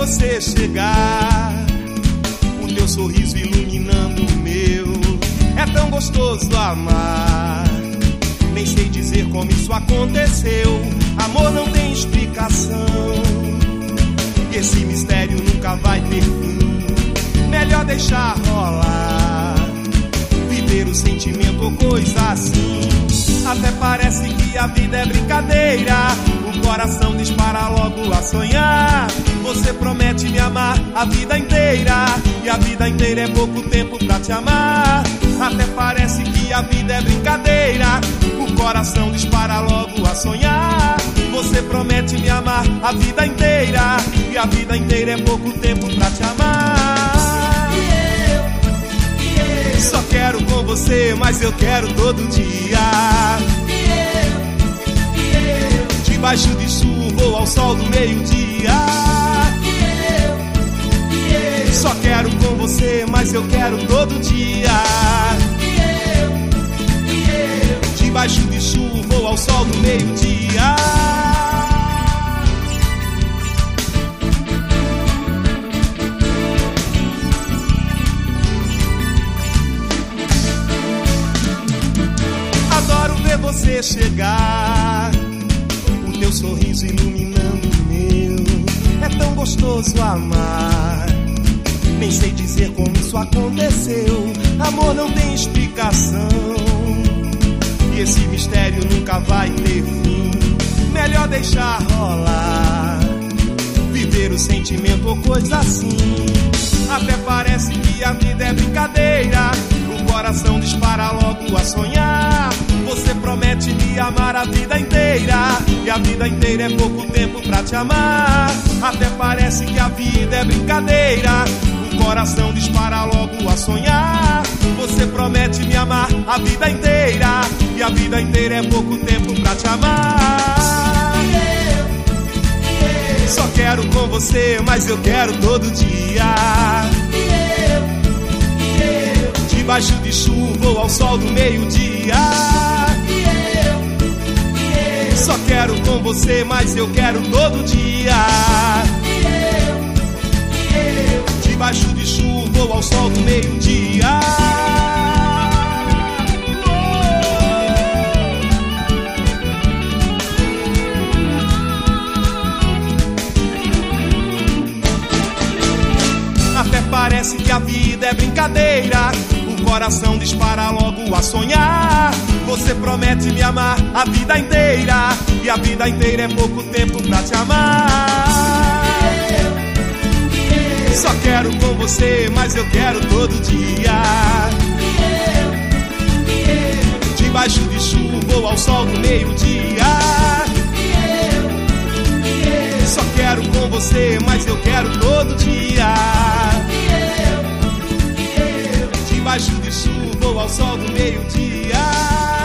você chegar, o teu sorriso iluminando o meu. É tão gostoso amar, nem sei dizer como isso aconteceu. Amor não tem explicação, e esse mistério nunca vai ter fim. Melhor deixar rolar, viver o sentimento ou coisa assim. Até parece que a vida é brincadeira, o coração dispara logo a sonhar. Você promete me amar a vida inteira, e a vida inteira é pouco tempo pra te amar. Até parece que a vida é brincadeira, o coração dispara logo a sonhar. Você promete me amar a vida inteira, e a vida inteira é pouco tempo pra te amar. Só quero com você, mas eu quero todo dia. Debaixo de chuva ou ao sol do meio-dia. Só quero com você, mas eu quero todo dia. Debaixo de chuva ou ao sol do meio-dia. Adoro ver você chegar, o teu sorriso iluminando o meu. É tão gostoso amar, nem sei dizer como isso aconteceu. Amor não tem explicação, e esse mistério nunca vai ter fim. Melhor deixar rolar, viver o sentimento ou coisa assim. Até parece que a vida é brincadeira, o coração dispara logo a sonhar. Você promete me amar a vida inteira, e a vida inteira é pouco tempo pra te amar. Até parece que a vida é brincadeira, o coração dispara logo a sonhar. Você promete me amar a vida inteira, e a vida inteira é pouco tempo pra te amar. Só quero com você, mas eu quero todo dia. Debaixo de chuva ou ao sol do meio-dia. Só quero com você, mas eu quero todo dia. Debaixo de chuva ou ao sol do meio-dia. Até parece que a vida é brincadeira, o coração dispara logo a sonhar. Você promete me amar a vida inteira, e a vida inteira é pouco tempo pra te amar. Só quero com você, mas eu quero todo dia. Debaixo de chuva ou ao sol do meio-dia. Só quero com você, mas eu quero todo dia. Debaixo de chuva ou ao sol do meio-dia.